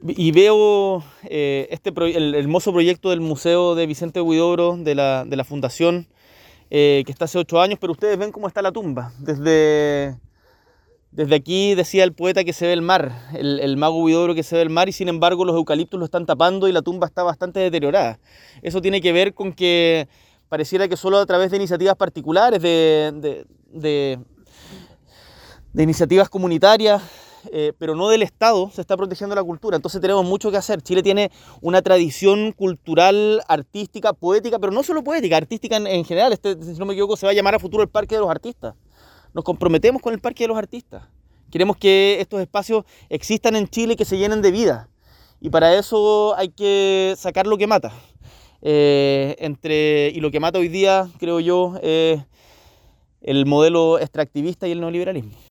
Y veo el hermoso proyecto del Museo de Vicente Huidobro, de la Fundación, que está hace 8 años, pero ustedes ven cómo está la tumba. Desde aquí decía el poeta que se ve el mar, el mago Huidobro que se ve el mar, y sin embargo los eucaliptos lo están tapando y la tumba está bastante deteriorada. Eso tiene que ver con que pareciera que solo a través de iniciativas particulares, de iniciativas comunitarias, pero no del Estado, se está protegiendo la cultura. Entonces tenemos mucho que hacer. Chile tiene una tradición cultural, artística, poética, pero no solo poética, artística en general. Si no me equivoco, se va a llamar a futuro el Parque de los Artistas. Nos comprometemos con el Parque de los Artistas. Queremos que estos espacios existan en Chile y que se llenen de vida. Y para eso hay que sacar lo que mata. Y lo que mata hoy día, creo yo, el modelo extractivista y el neoliberalismo.